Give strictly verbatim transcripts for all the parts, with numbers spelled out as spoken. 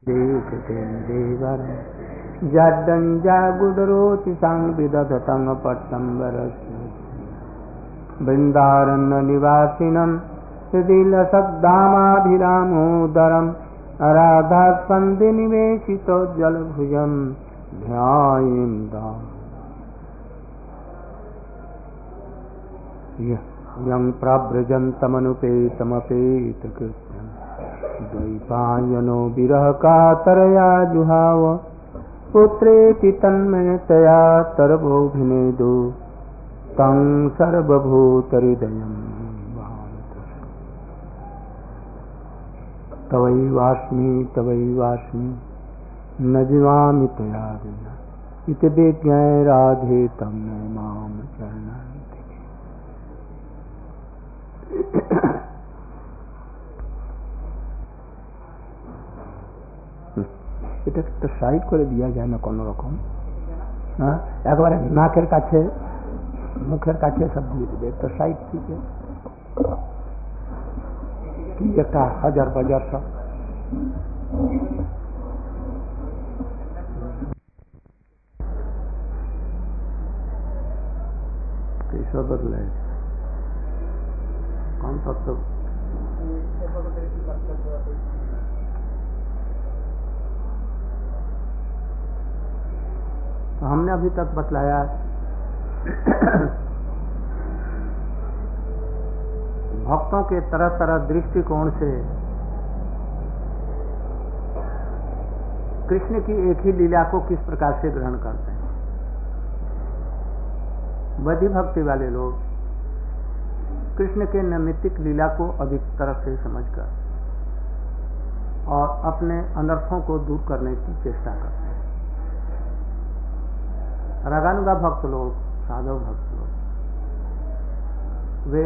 देवरं जड्डञ्जागुडरोति संविदधतं पट्टम्बरस्य वृन्दारण्यनिवासिनं हृदिलसद्धामाभिरामोदरं राधास्पन्दनिवेशितो जलभुजं ध्यायेन्दा यं प्रव्रजन्तमनुपेतमपेतकृत्यं द्वैपायनो विरह कातरया जुहाव पुत्रेति तन्मयतया तरवोऽभिनेदु तं सर्वभूतहृदयं तवैवास्मि तवैवास्मि न जीवामि त्वया विना इति विज्ञाय राधे तं मां चरणान्तिके। এটা একটা সাইড করে দিয়া যায় না কোনো রকম, হ্যাঁ একবারে নাকের কাছে মুখের কাছে সব দিয়ে দিবে, একটা সাইড থেকে কি একটা হাজার বাজার সব कैसा बदला है कौन सा तो तो हमने अभी तक बतलाया भक्तों के तरह तरह दृष्टिकोण से कृष्ण की एक ही लीला को किस प्रकार से ग्रहण करते हैं। बधी भक्ति वाले लोग कृष्ण के नैमित्तिक लीला को अधिक तरह से समझकर और अपने अनर्थों को दूर करने की चेष्टा करते हैं। रागानुगा भक्त लोग, साधव भक्त लोग, वे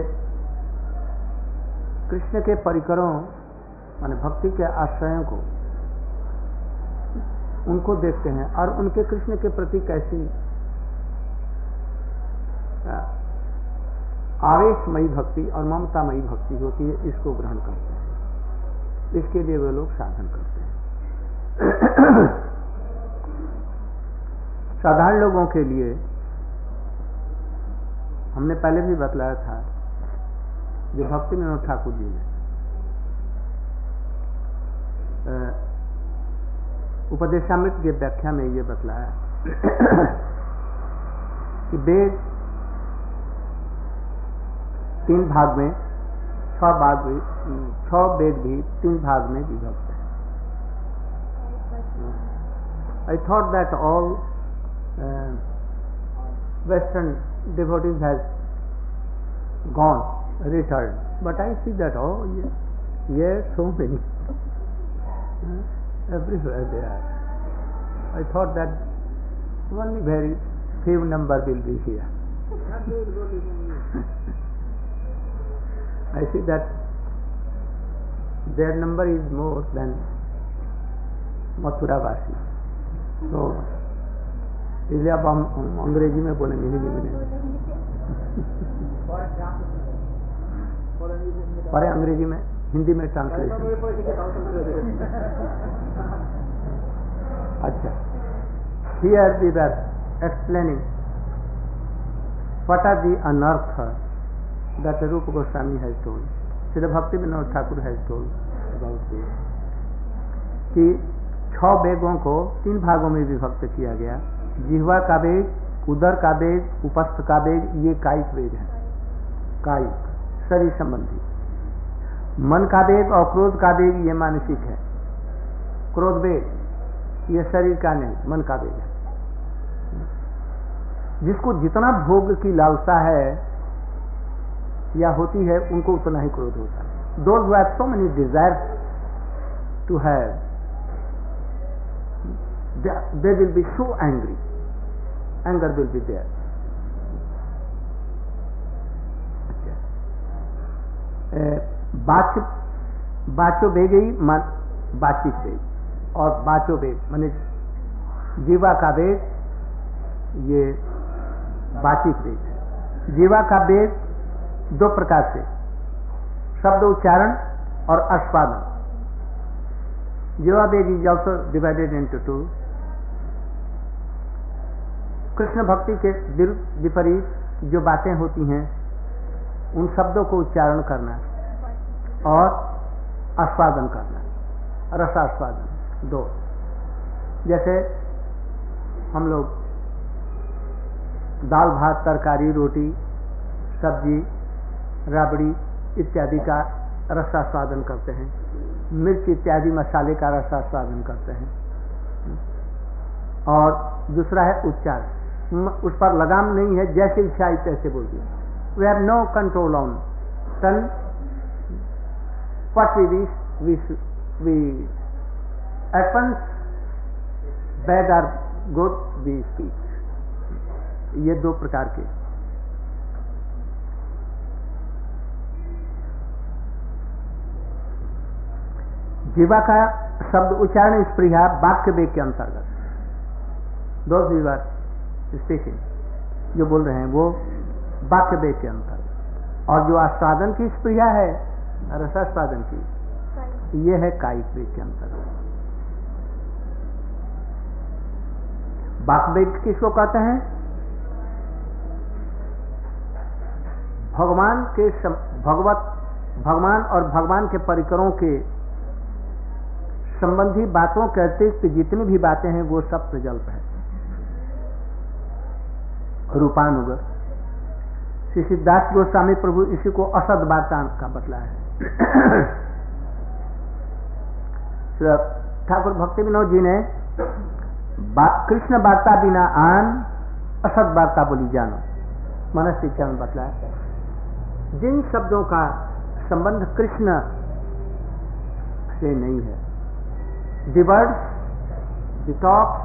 कृष्ण के परिकरों माने भक्ति के आश्रयों को उनको देखते हैं और उनके कृष्ण के प्रति कैसी आवेशमयी भक्ति और ममतामयी भक्ति होती है, इसको ग्रहण करते हैं। इसके लिए वे लोग साधन करते हैं। साधारण लोगों के लिए हमने पहले भी बतलाया था, जो भक्ति विनोद ठाकुर जी ने उपदेशामृत की व्याख्या में ये बतलाया कि वेद तीन भाग में, छह भाग भी, छह वेद भी तीन भाग में विभक्त है। I thought that all uh, Western devotees has gone, returned, but I see that oh yes, yes, so many, everywhere they are. I thought that only very few number will be here. I see that their number is more than Mathura वासी। तो इसलिए अब हम अंग्रेजी में बोलेंगे, हिंदी में नहीं। पर अंग्रेजी में, हिंदी में ट्रांसलेशन। अच्छा, here we were explaining what are the unearth that Rupa Goswami has told, Srila Bhakti Vinod Thakur has told about this, कि छह वेगों को तीन भागों में विभक्त किया गया। जिह्वा का वेग, उदर का वेग, उपस्थ का वेग, ये कायिक वेग है, कायिक शरीर संबंधी। मन का वेग और क्रोध का वेग ये मानसिक है। क्रोध वेग ये शरीर का नहीं, मन का वेग है। जिसको जितना भोग की लालसा है या होती है, उनको उतना ही क्रोध होता है। Those who have so many desires to have, they, they will be so angry. Anger will be there. बाच बाचो वेगी मन बाचिक वेग और बाचो वेग माने जीवा का वेग, ये बाचिक वेग। जीवा का वेग दो प्रकार से, शब्द उच्चारण और आस्वादन। Jiva Veda is also divided into two. Krishna भक्ति के विपरीत जो बातें होती हैं उन शब्दों को उच्चारण करना और आस्वादन करना, रसास्वादन दो। जैसे हम लोग दाल भात तरकारी रोटी सब्जी राबड़ी इत्यादि का रसास्वादन करते हैं, मिर्च इत्यादि मसाले का रसास्वादन करते हैं। और दूसरा है उच्चारण, उस पर लगाम नहीं है, जैसे इच्छा आई तैसे बोल दिया। We have no control on tongue, what we wish we we at once bad or good we speak. ये दो प्रकार के। जीवा का शब्द उच्चारण स्पृहा वाक्य वेग के अंतर्गत, दो जीवा स्पीकिंग जो बोल रहे हैं वो वाक्य वेग के अंतर्गत, और जो आस्वादन की स्पृहा है रसास्वादन की, ये है कायिक वेग के अंतर्गत। वाक्य वेग किसको कहते हैं? भगवान के भगवत भगवान और भगवान के परिकरों के संबंधी बातों के अतिरिक्त जितनी भी बातें हैं वो सब प्रजल्प है, रूपानुगत। श्री सिद्धार्थ गोस्वामी प्रभु इसी को असद वार्ता का बतला है। ठाकुर भक्ति विनोद जी ने कृष्ण वार्ता बिना आन असद वार्ता बोली जानो मनस शिक्षा में बतलाया। जिन शब्दों का संबंध कृष्ण से नहीं है, the words, the talks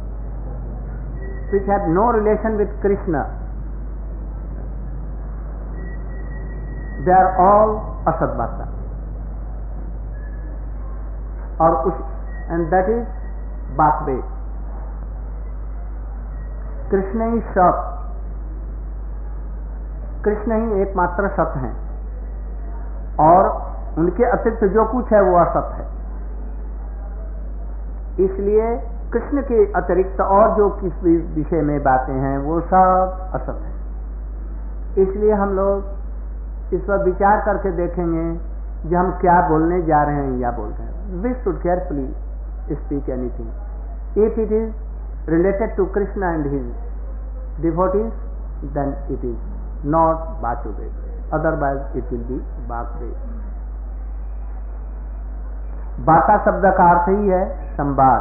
which have no relation with Krishna, they are all asad varta, और उस and that is Bhakti. Krishna ही सत, कृष्ण ही एकमात्र सत हैं, और उनके अतिरिक्त जो कुछ है वो असत है। इसलिए कृष्ण के अतिरिक्त और जो किस विषय में बातें हैं वो सब असत है। इसलिए हम लोग इस पर विचार करके देखेंगे कि हम क्या बोलने जा रहे हैं या बोल रहे हैं। We should carefully speak anything if it is related to Krishna and his devotees, then it is not Vasudev, otherwise it will be Vasudev. वार्ता शब्द का अर्थ ही है संवाद।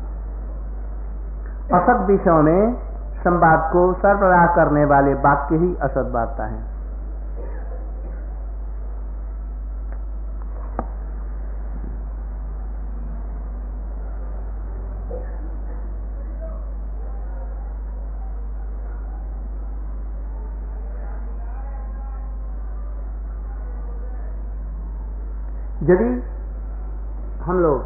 असत विषयों में संवाद को सरबराह करने वाले वाक्य ही असत वार्ता है। यदि हम लोग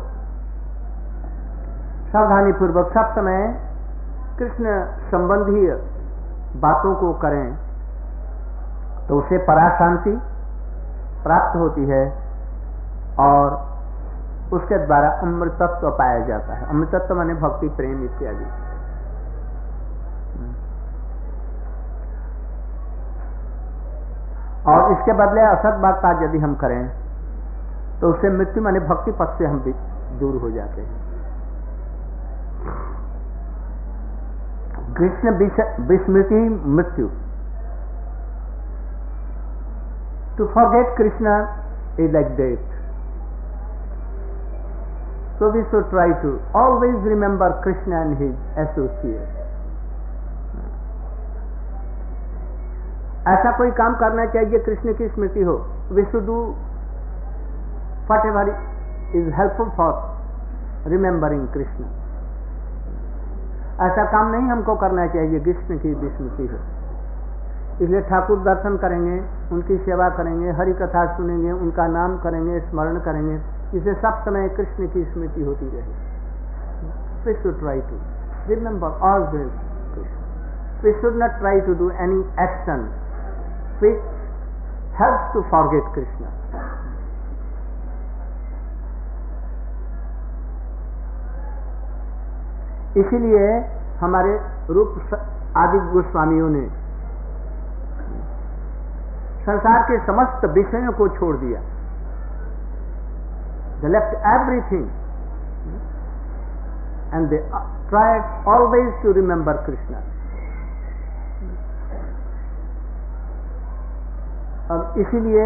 सावधानी पूर्वक सब समय कृष्ण संबंधी बातों को करें तो उसे पराशांति प्राप्त होती है और उसके द्वारा अमृतत्व पाया जाता है। अमृतत्व माने भक्ति प्रेम इत्यादि। और इसके बदले असत बात यदि हम करें तो उससे मृत्यु माने भक्ति पथ से हम भी दूर हो जाते हैं। कृष्ण विस्मृति मृत्यु। To forget Krishna is like death, so we should try to always remember Krishna and his associate. ऐसा कोई काम करना चाहिए कृष्ण की स्मृति हो। We should do whatever is helpful for remembering Krishna. ऐसा काम नहीं हमको करना चाहिए कृष्ण की विस्मृति हो। इसलिए ठाकुर दर्शन करेंगे, उनकी सेवा करेंगे, हरि कथा सुनेंगे, उनका नाम करेंगे, स्मरण करेंगे, इसे सब समय कृष्ण की स्मृति होती रहे। We should try to remember always Krishna. We should not try to do any action which helps to forget Krishna. इसीलिए हमारे रूप आदि गोस्वामियों ने संसार के समस्त विषयों को छोड़ दिया. They left everything and they tried always to remember Krishna. अब इसीलिए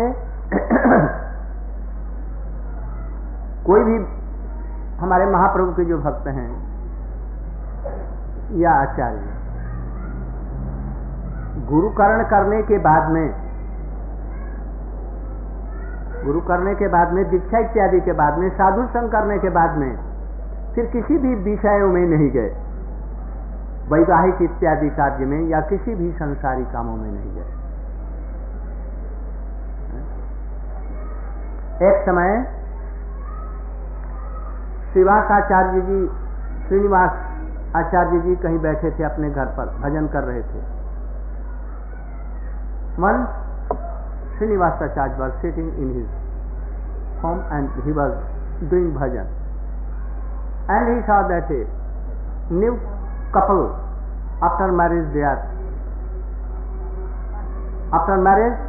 कोई भी हमारे महाप्रभु के जो भक्त हैं या आचार्य, गुरुकरण करने के बाद में गुरु करने के बाद में दीक्षा इत्यादि के बाद में साधु संग करने के बाद में फिर किसी भी विषयों में नहीं गए, वैवाहिक इत्यादि कार्य में या किसी भी संसारी कामों में नहीं गए. एक समय श्रीवास आचार्य जी, श्रीनिवास आचार्य जी कहीं बैठे थे अपने घर पर, भजन कर रहे थे. Once Srinivas Acharya was sitting in his home and he was doing bhajan, and he saw that a new couple after marriage they are after marriage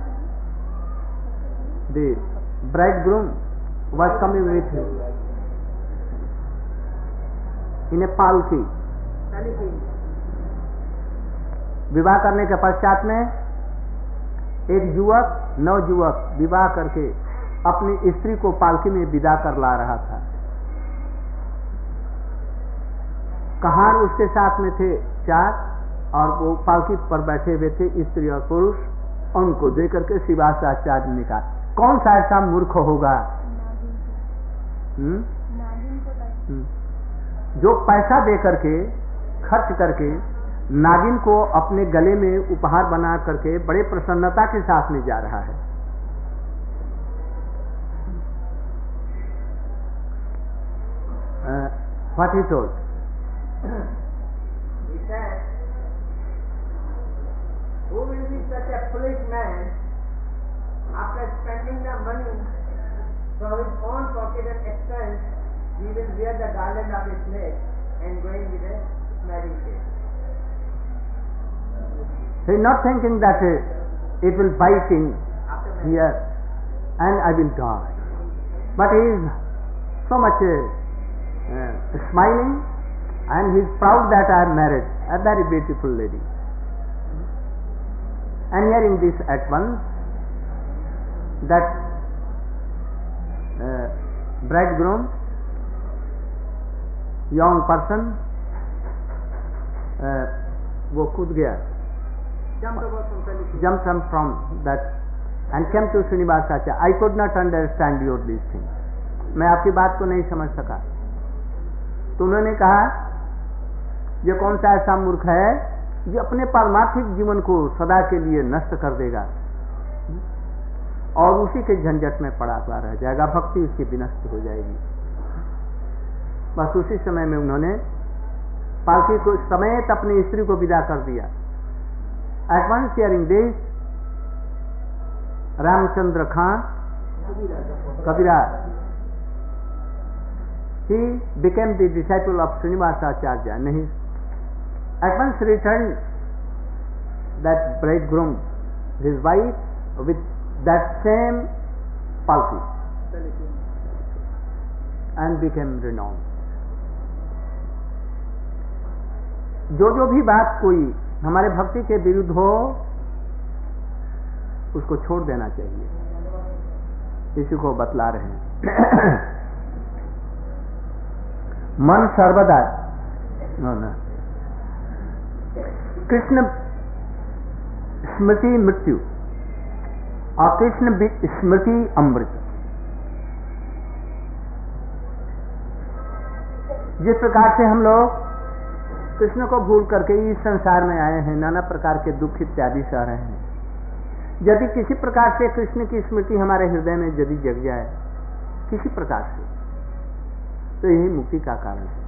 the bridegroom was coming with him in a palki. विवाह करने के पश्चात में एक युवक नवयुवक विवाह करके अपनी स्त्री को पालकी में विदा कर ला रहा था. कहार उसके साथ में थे चार, और वो पालकी पर बैठे हुए थे स्त्री और पुरुष. उनको देख करके श्रीवास आचार्य ने कहा, कौन सा ऐसा मूर्ख होगा हुँ? हुँ? जो पैसा दे करके खर्च करके नागिन को अपने गले में उपहार बना करके बड़े प्रसन्नता के साथ में जा रहा है. uh, what he told? He said, who will be such a foolish man after spending the money from his own pocket and expense, he will wear the garland of his neck and going with a smiling face. He is not thinking that uh, it will bite in here and I will die. But he is so much uh, uh, smiling, and he is proud that I am married a very beautiful lady. And hearing this at once, that uh, bridegroom, young person, uh, वो कूद गया, jumped from that and came to Srinivas Acharya. I could not understand your these things. मैं आपकी बात को नहीं समझ सका. तो उन्होंने कहा, ये कौन सा ऐसा मूर्ख है जो अपने पारमार्थिक जीवन को सदा के लिए नष्ट कर देगा और उसी के झंझट में पड़ा हुआ रह जाएगा, भक्ति उसकी विनष्ट हो जाएगी. बस उसी समय में उन्होंने पालकी को समेत अपनी स्त्री को विदा कर दिया. At once hearing this, Ramchandra Khan, Kabiraj, he became the disciple of Srinivasa Acharya, and he at once returned that bridegroom, his wife, with that same palki, and became renowned. जो जो भी बात कोई हमारे भक्ति के विरुद्ध हो, उसको छोड़ देना चाहिए. इसी को बतला रहे हैं. मन सर्वदा कृष्ण स्मृति मृत्यु और कृष्ण स्मृति अमृत. जिस प्रकार से हम लोग कृष्ण को भूल करके इस संसार में आए हैं, नाना प्रकार के दुख इत्यादि सह रहे हैं, यदि किसी प्रकार से कृष्ण की स्मृति हमारे हृदय में यदि जग जाए किसी प्रकार से, तो यही मुक्ति का कारण है.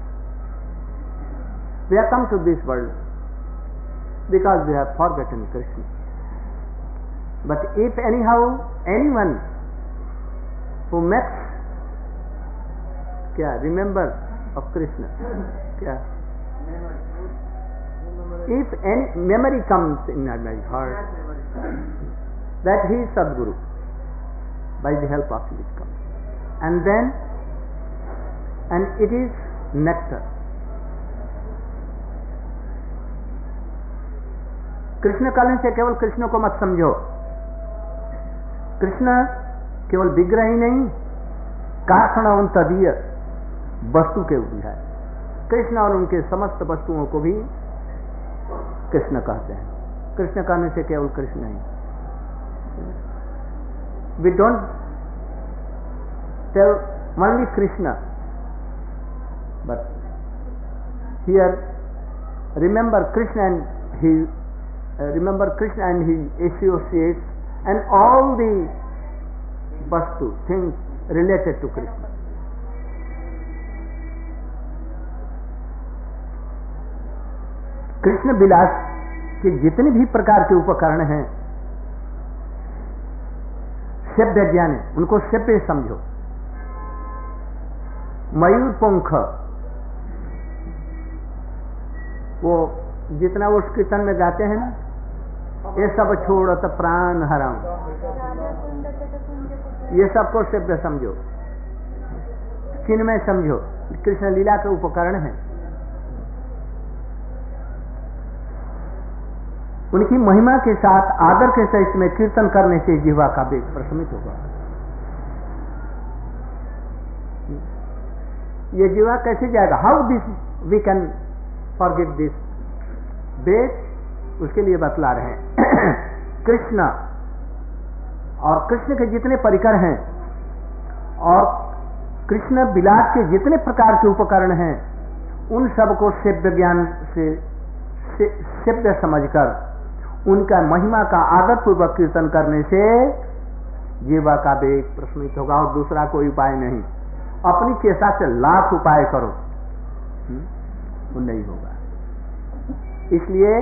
We have come to this world because we have forgotten Krishna. But if anyhow anyone who makes क्या remember of Krishna, क्या If any memory comes in my heart that he is Sadguru, by the help of him it comes, and then and it is nectar. Krishna कहने से केवल कृष्ण को मत समझो। कृष्ण केवल विग्रह ही नहीं, कारण तदीय वस्तु के भी है। कृष्ण और उनके समस्त वस्तुओं को भी कृष्ण कहते हैं। कृष्ण कहने से केवल कृष्ण नहीं। We don't tell only Krishna, but hear remember Krishna and he Uh, remember Krishna and his associates and all the vastu things related to Krishna. Krishna विलास के जितने भी प्रकार के उपकरण हैं, सेव्य ज्ञान, उनको सेव्य समझो। मयूर पंख, वो जितना वो उस कीर्तन में गाते हैं ना, ये सब छोड़त प्राण हराऊं, ये सबको सेव्य समझो, चिन्मय समझो। कृष्ण लीला के उपकरण हैं। उनकी महिमा के साथ आदर के सहित में कीर्तन करने से जीवा का वेग प्रशमित होगा। ये जीवा कैसे जाएगा? How this we can forget this वेग, उसके लिए बतला रहे हैं। कृष्ण और कृष्ण के जितने परिकर हैं और कृष्ण विलास के जितने प्रकार के उपकरण हैं, उन सबको सेव्य ज्ञान से सेव्य समझकर उनका महिमा का आदर पूर्वक कीर्तन करने से जीवा का वेग प्रशमित होगा। और दूसरा कोई उपाय नहीं। अपनी चेष्टा से लाख उपाय करो, वो नहीं होगा। इसलिए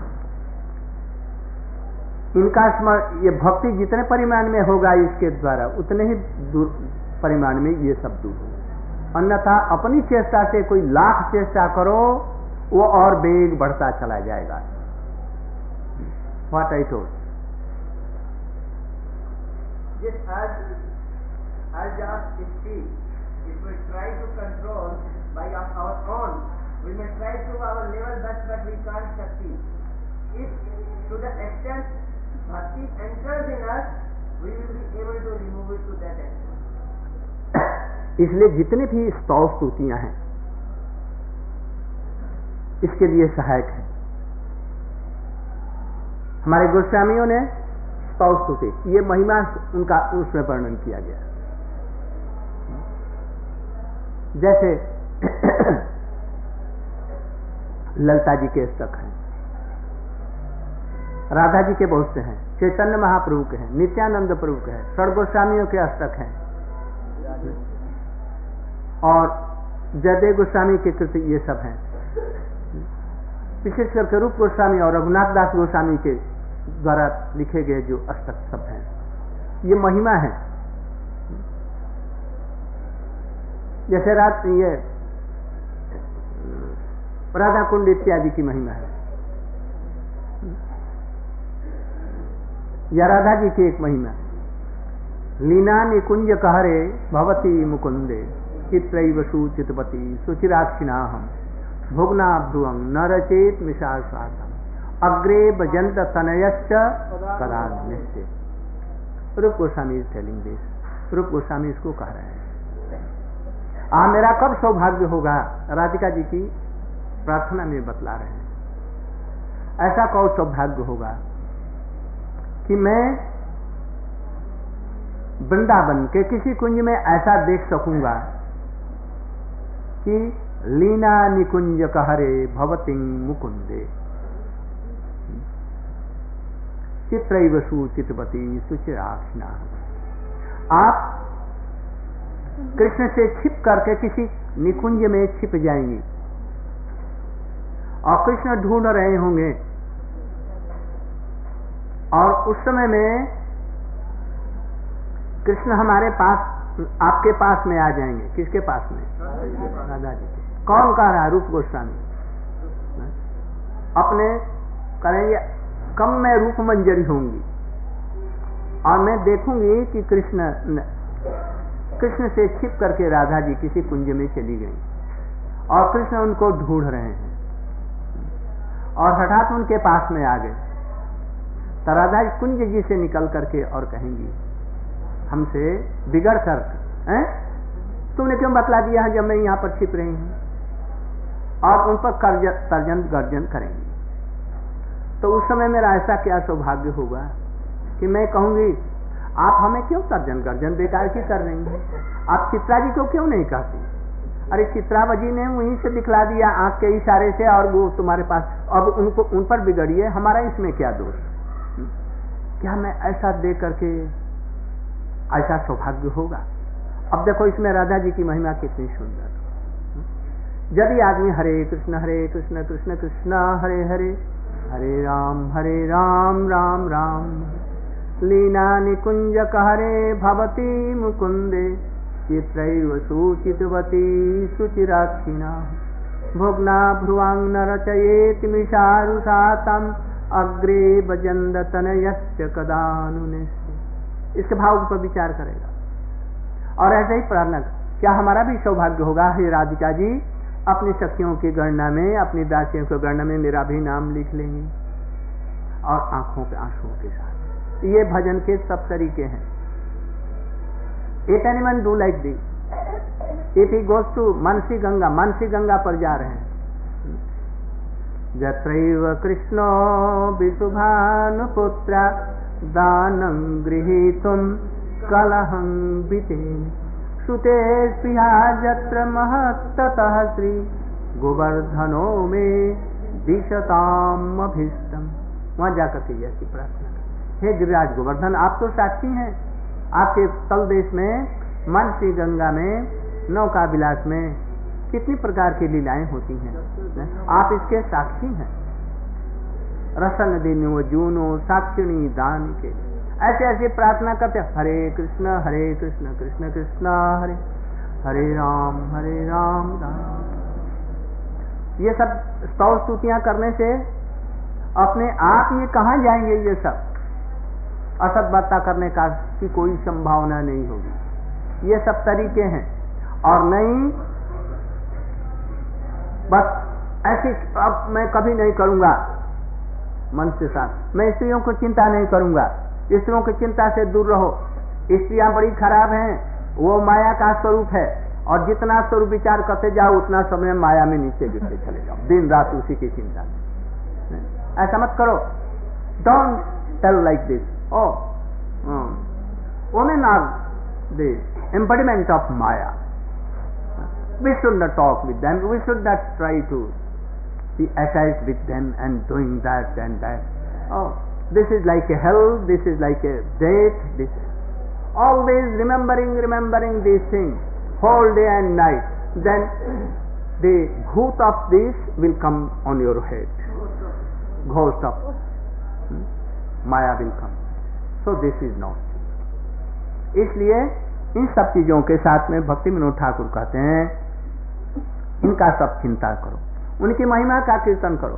इनका स्मरण, ये भक्ति जितने परिमाण में होगा इसके द्वारा, उतने ही दूर परिमाण में ये सब दूर होगा। अन्यथा अपनी चेष्टा से कोई लाख चेष्टा करो, वो और वेग बढ़ता चला जाएगा। What I told, this urge, urge of speech, if we try to control by our own, we may try to our level best, but we can't succeed. If to the extent bhakti enters in us, we will be able to remove it to that extent. इसलिए जितने भी स्तव स्तुतियां हैं इसके लिए सहायक है। हमारे गोस्वामियों ने स्तव स्तुति, ये महिमा उनका उसमें वर्णन किया गया। जैसे ललिता जी के अष्टक हैं, राधा जी के बहुत से हैं, चैतन्य महाप्रभु के हैं, नित्यानंद प्रभु के हैं, षड गोस्वामियों के अष्टक हैं, और जयदेव गोस्वामी के कृति ये सब हैं। विशेष करके रूप गोस्वामी और रघुनाथ दास गोस्वामी के द्वारा लिखे गए जो अष्टक सब हैं, ये महिमा है। जैसे रात ये राधा कुंड इत्यादि की महिमा है, या राधा जी की एक महिमा, लीना निकुंज कहरे भवती मुकुंदे चित्रैव सुचितवती सुचिराक्षिणाहम भुग्ना भ्रुवं न रचेत मिशासातम अग्रे भजंत तनयश्च कदान्यस्य। रूप गोस्वामी इज टेलिंग दिस। रूप गोस्वामी इसको कह रहे हैं। आ मेरा कब सौभाग्य होगा, राधिका जी की प्रार्थना में बतला रहे हैं। ऐसा कौन सौभाग्य होगा कि मैं वृंदावन के किसी कुंज में ऐसा देख सकूंगा कि लीना निकुंज कहरे भवती मुकुंदे चित्रैव सुचितवती सुचिराक्षिणा। आप कृष्ण से छिप करके किसी निकुंज में छिप जाएंगी और कृष्ण ढूंढ रहे होंगे, और उस समय में कृष्ण हमारे पास, आपके पास में आ जाएंगे। किसके पास में? राधा जी के। कौन कह रहा है? रूप गोस्वामी। अपने करेंगे कम में रूप मंजरी होंगी और मैं देखूंगी कि कृष्ण कृष्ण से छिप करके राधा जी किसी कुंज में चली गई और कृष्ण उनको ढूंढ रहे हैं और हठात उनके पास में आ गए। तो राधा कुंज जी से निकल करके और कहेंगी हमसे बिगड़ कर हैं? तुमने क्यों बतला दिया जब मैं यहाँ पर छिप रही हूँ, और उन पर तर्जन गर्जन करेंगी। तो उस समय मेरा ऐसा क्या सौभाग्य होगा कि मैं कहूंगी आप हमें क्यों तर्जन गर्जन बेकार की कर रही हैं, आप चित्रा जी को क्यों नहीं कहती? अरे चित्रावजी ने वहीं से दिखला दिया आंख के इशारे से और वो तुम्हारे पास, अब उनको उन पर बिगड़िए, हमारा इसमें क्या दोष? क्या मैं ऐसा दे करके ऐसा सौभाग्य होगा? अब देखो इसमें राधा जी की महिमा कितनी सुंदर। यदि आदमी हरे कृष्ण हरे कृष्ण कृष्ण कृष्ण हरे हरे हरे राम हरे राम राम राम लीना निकुंज कहरे भवती मुकुंदे चित्रैव सुचितवती सुचिराक्षिणा भोग्ना भ्रुवांग न रचयेति मिषारुषातम अग्रे भजन्द तनयस्य कदानुनिश्य। इसके भाव पर विचार करेगा और ऐसे ही प्रार्थना, क्या हमारा भी सौभाग्य होगा हे राधिका जी अपनी सखियों की गणना में, अपनी दासियों की गणना में मेरा भी नाम लिख लेंगे और आंखों के आंसुओं के साथ। ये भजन के सब तरीके हैं। If anyone do like this, if he goes to Mansi Ganga, Mansi Ganga पर जा रहे हैं, जत्रैव कृष्णो विशुभानुपुत्रा दानं गृहीतुं कलहं वितेन सुते स्पृहा यत्र महत्ततः श्री गोवर्धनो में दिशताम अभीष्टम। वहां जाकर के ऐसी प्रार्थना, हे गिरिराज गोवर्धन आप तो साक्षी हैं, आपके तल देश में मनसी गंगा में नौका विलास में कितनी प्रकार की लीलाएं होती हैं, आप इसके साक्षी हैं। रसन दिनो जूनो साक्षिणी दान के, ऐसे ऐसे प्रार्थना करते हरे कृष्ण हरे कृष्ण कृष्ण कृष्ण हरे हरे राम हरे राम राम। ये सब स्तव स्तुतियां करने से अपने आप ये कहाँ जाएंगे? ये सब असत बातें करने का की कोई संभावना नहीं होगी। ये सब तरीके हैं और नहीं बस ऐसी अब मैं कभी नहीं करूंगा मन से साथ, मैं स्त्रियों को चिंता नहीं करूंगा, स्त्रियों की चिंता से दूर रहो, स्त्रियां बड़ी खराब हैं, वो माया का स्वरूप है और जितना स्वरूप विचार करते जाओ उतना समय माया में नीचे गिरते चले जाओ, दिन रात उसी की चिंता। ऐसा मत करो, don't tell like this. Oh, uh, women are the embodiment of Maya. We should not talk with them. We should not try to be attached with them and doing that and that. Oh, this is like a hell. This is like a death. This is always remembering, remembering these things whole day and night. Then the bhoot of this will come on your head. Ghost of hmm? Maya will come. So this is not. इसलिए इन सब चीजों के साथ में भक्ति विनोद ठाकुर कहते हैं इनका सब चिंता करो, उनकी महिमा का कीर्तन करो।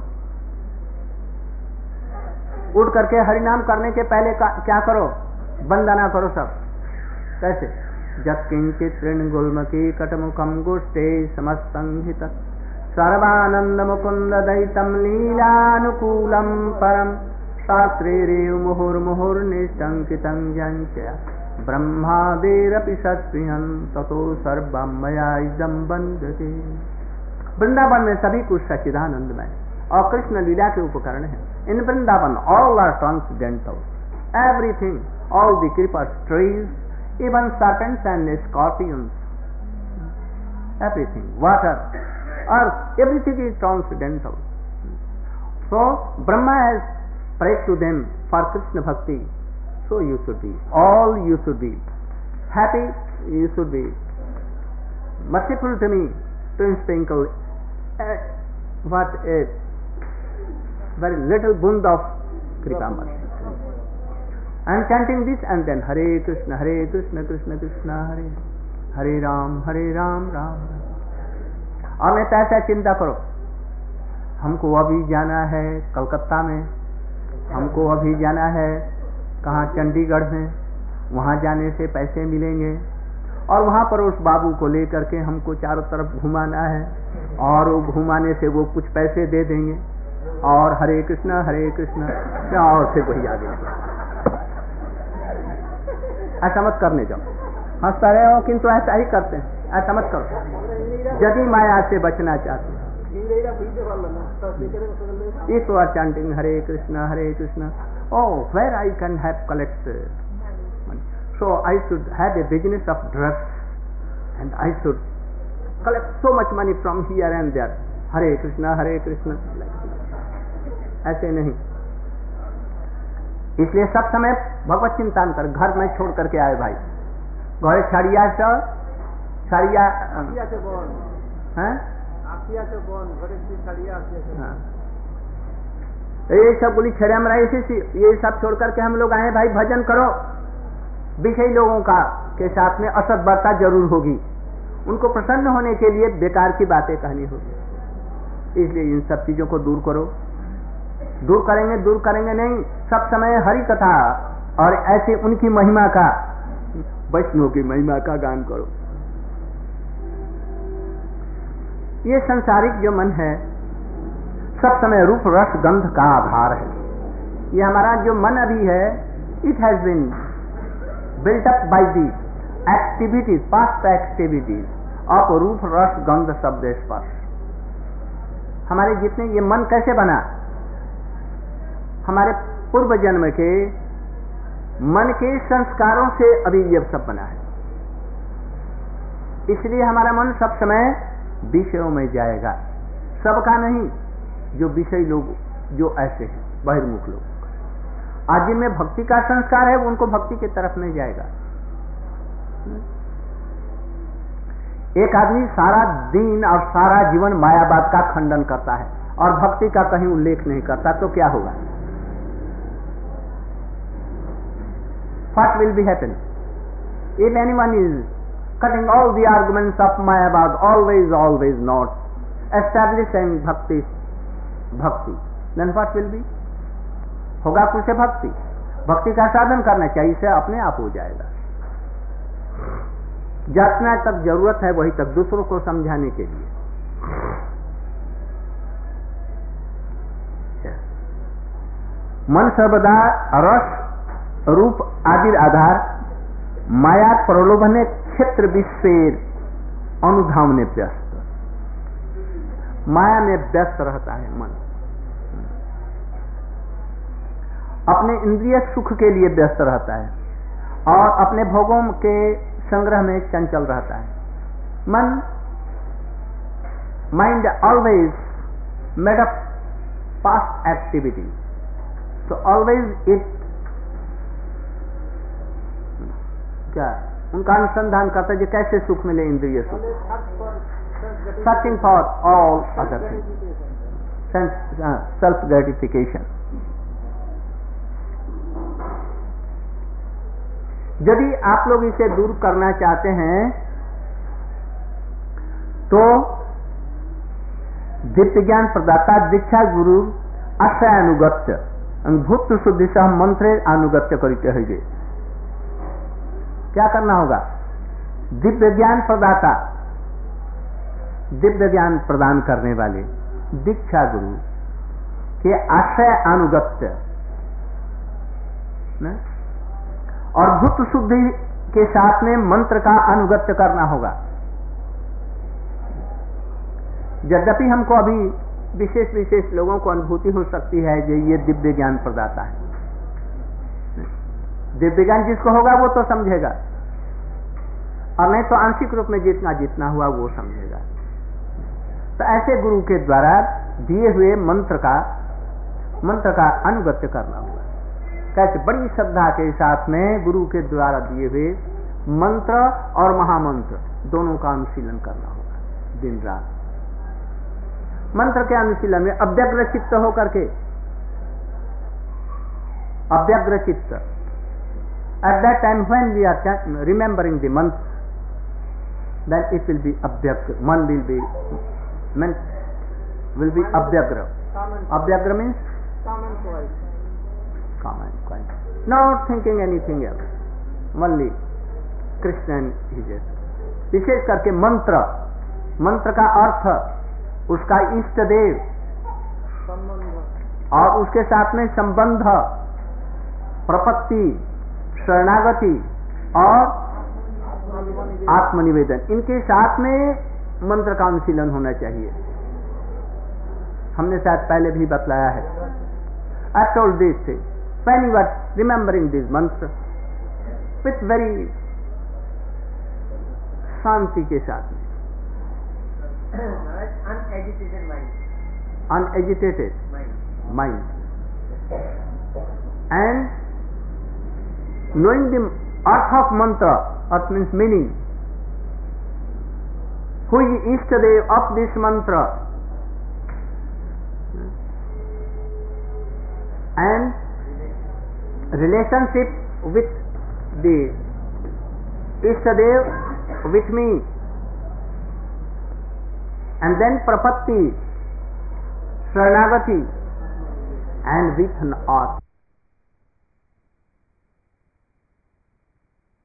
उठ करके हरिनाम करने के पहले का, क्या करो? वंदना करो सब। कैसे? जत्किंचित तृण गुल्मकी कटमुखम गोष्ठे समस्तंहित सर्वानंद मुकुंद दैतम लीलानुकूलम परम शास्त्रे रेव मुहुर्मुहुर्निष्टंकितं यञ्च ब्रह्मादेरपि सत्प्रियं ततो सर्वं मया इदं वन्दते। वृंदावन में सभी कुछ सच्चिदानंदमय और कृष्ण लीला के उपकरण हैं। In Vrindavan all are transcendental, everything, all the creepers, trees, even serpents and scorpions, everything, water, earth, everything is transcendental. So Brahma has prayed to them for Krishna bhakti, so you should be, all you should be happy, you should be merciful to me, to sprinkle uh, what a very little bund of kripa mercy. I am chanting this and then Hare Krishna Hare Krishna Krishna Krishna Hare Hare Ram Hare Ram Ram। और मैं ऐसा चिंता करो हमको अभी जाना है कलकत्ता में, हमको अभी जाना है कहाँ चंडीगढ़ में, वहाँ जाने से पैसे मिलेंगे और वहाँ पर उस बाबू को लेकर के हमको चारों तरफ घुमाना है और वो घुमाने से वो कुछ पैसे दे देंगे और हरे कृष्णा हरे कृष्णा और फिर वही आगे। ऐसा मत करने जाओ, हंसता रहे हो किंतु ऐसा ही करते हैं, ऐसा मत करो यदि माया से बचना चाहते हैं। If you are chanting Hare Krishna Hare Krishna, oh where I can have collect money, so I should have a business of drugs and I should collect so much money from here and there, Hare Krishna Hare Krishna, ऐसे नहीं। इसलिए सब समय भगवत चिंतन कर, घर में छोड़ करके आए भाई, घरे छड़िया से छड़िया हैं ये सब बोली छड़िया में रहे, ये सब छोड़ करके हम लोग आए भाई, भजन करो। विषयी लोगों का के साथ में असत वार्ता जरूर होगी, उनको प्रसन्न होने के लिए बेकार की बातें कहनी होगी, इसलिए इन सब चीजों को दूर करो। दूर करेंगे दूर करेंगे नहीं, सब समय हरि कथा और ऐसे उनकी महिमा का, वैष्णव की महिमा का गान करो। ये संसारिक जो मन है सब समय रूप रस गंध का आधार है। ये हमारा जो मन अभी है, it has been built up by the activities, past activities of रूप रस गंध शब्द स्पर्श। हमारे जितने ये मन कैसे बना, हमारे पूर्व जन्म के मन के संस्कारों से अभी ये सब बना है, इसलिए हमारा मन सब समय विषयों में जाएगा। सबका नहीं, जो विषय लोग जो ऐसे हैं बहिर्मुख लोग, आज जिनमें भक्ति का संस्कार है वो उनको भक्ति की तरफ नहीं जाएगा। एक आदमी सारा दिन और सारा जीवन मायावाद का खंडन करता है और भक्ति का कहीं उल्लेख नहीं करता, तो क्या होगा? What will be happen? If anyone is cutting all the arguments of Mayavad, always, always not establishing bhakti, bhakti, then what will be? होगा कुछ भक्ति, भक्ति का साधन करना चाहिए, इसे अपने आप हो जाएगा। जितना तक जरूरत है वही तक दूसरों को समझाने के लिए। मन सर्वदा रस रूप आदि आधार माया प्रलोभने क्षेत्र विश्वेर अनुधावने व्यस्त, माया में व्यस्त रहता है मन, अपने इंद्रिय सुख के लिए व्यस्त रहता है और अपने भोगों के संग्रह में चंचल रहता है। मन mind always made up past activity, so always it क्या उनका अनुसंधान करता है जो कैसे सुख मिले, इंद्रिय सुख, searching for all other things, self gratification. यदि आप लोग इसे दूर करना चाहते हैं तो दिव्य ज्ञान प्रदाता दीक्षा गुरु आश्रय अनुगत्य भूत शुद्धि सह मंत्र अनुगत्य करके है। क्या करना होगा? दिव्य ज्ञान प्रदाता, दिव्य ज्ञान प्रदान करने वाले दीक्षा गुरु के आश्रय अनुगत्य और भूत शुद्धि के साथ में मंत्र का अनुगत्य करना होगा। यद्यपि हमको अभी विशेष विशेष लोगों को अनुभूति हो सकती है जो ये दिव्य ज्ञान प्रदाता है, दिव्य ज्ञान जिसको होगा वो तो समझेगा और नहीं तो आंशिक रूप में जितना जितना हुआ वो समझेगा। तो ऐसे गुरु के द्वारा दिए हुए मंत्र का मंत्र का अनुगत्य करना होगा। कैसे? बड़ी श्रद्धा के साथ में गुरु के द्वारा दिए हुए मंत्र और महामंत्र दोनों का अनुशीलन करना होगा दिन रात। मंत्र के अनुशीलन में अव्यग्र चित्त होकर के, अव्यग्र चित्त, at that time when we are remembering the mantra, then it will be abhyagra, man will be, man will be abhyagra. Common Abhyagra means common quality. common quality. Not thinking anything else. Only Krishna and his. विशेष करके मंत्र, मंत्र का अर्थ उसका इष्ट देव संबंध और उसके साथ में संबंध, प्रपत्ति, शरणागति और आत्मनिवेदन, इनके साथ में मंत्र का अनुशीलन होना चाहिए। हमने शायद पहले भी बतलाया है। I told this thing. When you are remembering this mantra with very शांति के साथ में, unagitated mind. unagitated Mind. mind, and knowing the earth of mantra, earth means meaning, who is Ishtadev of this mantra, and relationship with the Ishtadev with me, and then Prapatti, Sharanagati, and with us.